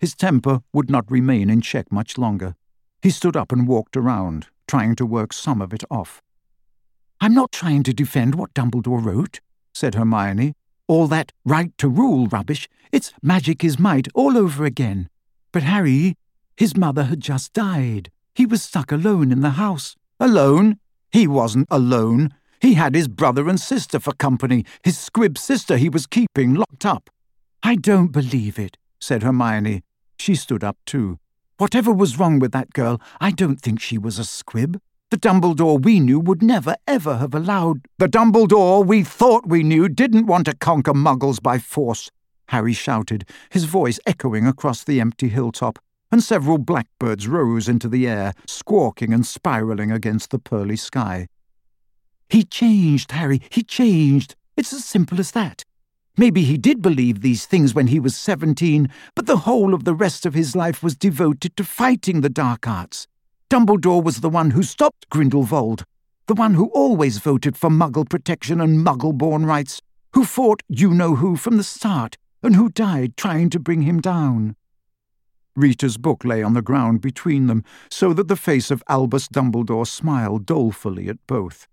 His temper would not remain in check much longer. He stood up and walked around, trying to work some of it off. "I'm not trying to defend what Dumbledore wrote," said Hermione. "All that right to rule rubbish. It's magic is might all over again. But Harry, his mother had just died. He was stuck alone in the house." "Alone? He wasn't alone. He had his brother and sister for company, his squib sister he was keeping locked up." "I don't believe it," said Hermione. She stood up too. "Whatever was wrong with that girl, I don't think she was a squib. The Dumbledore we knew would never, ever have allowed—" "The Dumbledore we thought we knew didn't want to conquer Muggles by force," Harry shouted, his voice echoing across the empty hilltop, and several blackbirds rose into the air, squawking and spiralling against the pearly sky. "He changed, Harry, he changed. It's as simple as that. Maybe he did believe these things when he was 17, but the whole of the rest of his life was devoted to fighting the dark arts. Dumbledore was the one who stopped Grindelwald, the one who always voted for Muggle protection and Muggle-born rights, who fought you-know-who from the start, and who died trying to bring him down." Rita's book lay on the ground between them, so that the face of Albus Dumbledore smiled dolefully at both.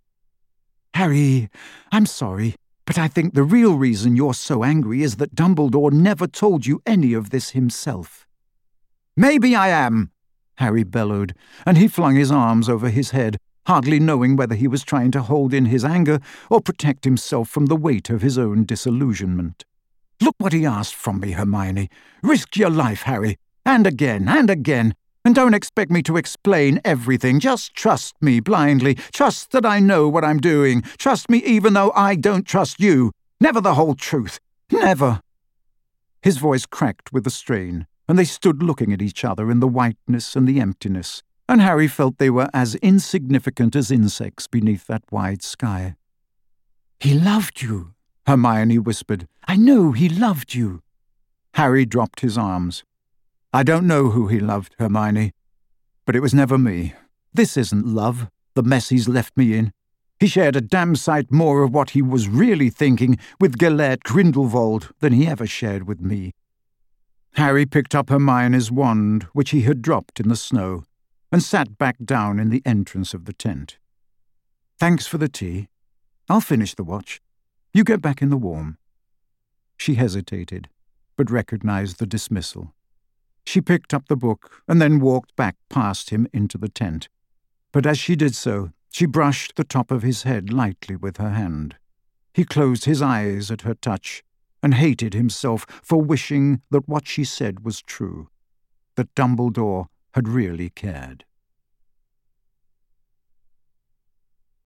"Harry, I'm sorry, but I think the real reason you're so angry is that Dumbledore never told you any of this himself." "Maybe I am," Harry bellowed, and he flung his arms over his head, hardly knowing whether he was trying to hold in his anger or protect himself from the weight of his own disillusionment. "Look what he asked from me, Hermione. Risk your life, Harry, and again, and don't expect me to explain everything. Just trust me blindly. Trust that I know what I'm doing. Trust me even though I don't trust you. Never the whole truth. Never." His voice cracked with the strain, and they stood looking at each other in the whiteness and the emptiness, and Harry felt they were as insignificant as insects beneath that wide sky. "He loved you," Hermione whispered. "I know he loved you." Harry dropped his arms. "I don't know who he loved, Hermione, but it was never me. This isn't love, the mess he's left me in. He shared a damn sight more of what he was really thinking with Gellert Grindelwald than he ever shared with me." Harry picked up Hermione's wand, which he had dropped in the snow, and sat back down in the entrance of the tent. "Thanks for the tea. I'll finish the watch. You get back in the warm." She hesitated, but recognized the dismissal. She picked up the book and then walked back past him into the tent. But as she did so, she brushed the top of his head lightly with her hand. He closed his eyes at her touch and hated himself for wishing that what she said was true, that Dumbledore had really cared.